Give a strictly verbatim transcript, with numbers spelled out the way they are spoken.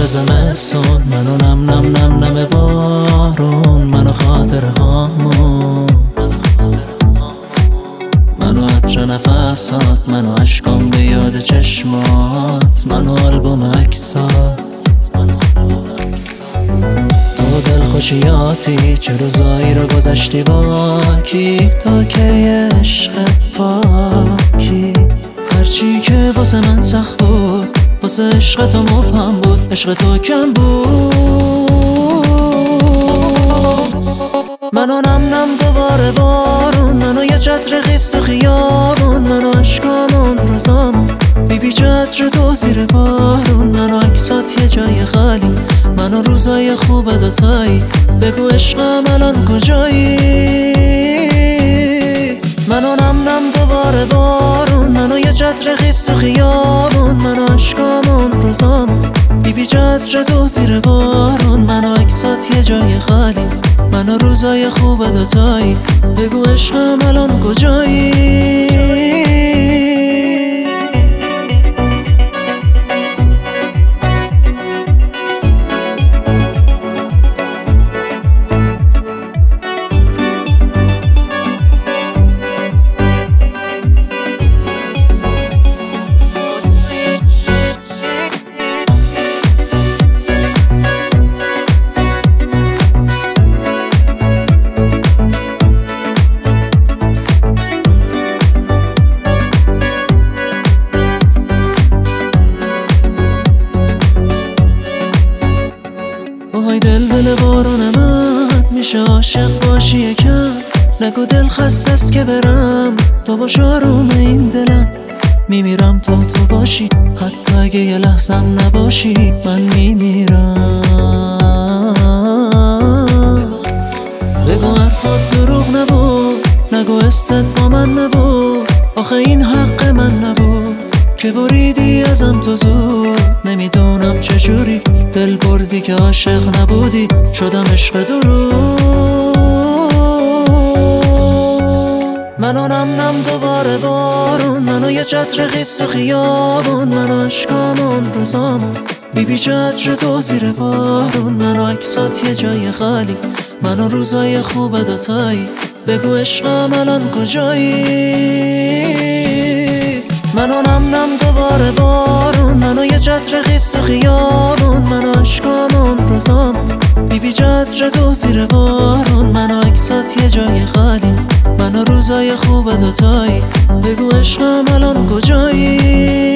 زمستون، منو نم نم نم نم بارون، منو خاطره هامون، منو عطر نفسات، منو عشقام به یاد چشمات، منو آلبوم عکسات. تو دل خوشیاتی چه روزایی رو گذشتی با کی، تا که عشقت پاکی. هرچی که واسه من سخت بود واسه عشق تو مبهم بود، عشق تو کم بود. منو نم نم دوباره بارون، منو یه چتر خیس و خیابون، منو عشقامون روزامون بی بی چتر تو زیر بارون، منو عکسات یه جای خالی، منو روزای خوب دوتایی، بگو عشقم الان کجایی. منو نم نم دوباره بارون، منو یه چتر خیس و خیابون، منو عشقامون روزامون بی بی چتر تو زیر بارون، منو عکسات یه جای خالی، منو روزای خوب دوتایی، بگو عشقم الان کجایی. آهای دل دل بارون من، میشه عاشق باشی یکم، نگو دل خسته است که برم، تو باش آروم این دلم، میمیرم تو تو باشی، حتی اگه یه لحظم نباشی من میمیرم. بگو حرفات دروغ نبود، نگو حست با من نبود، آخه این حق من نبود که بریدی ازم تو زود. نمیدونم چجوری دل بردی که عاشق نبودی، شدم عشق درود. منو نم نم دوباره بارون، منو یه چتر خیس و خیابون، منو عشقامون روزامون بی بی چتر تو زیر بارون، منو عکسات یه جای خالی، منو روزای خوب دوتایی، بگو عشقم الان کجایی. منو نم نم دوباره بارون، منو یه چتر خیس و خیابون، منو عشقامون روزامون بی بی چتر تو زیر بارون، منو عکسات یه جای خالی، منو روزای خوب دوتایی، بگو عشقم الان کجایی.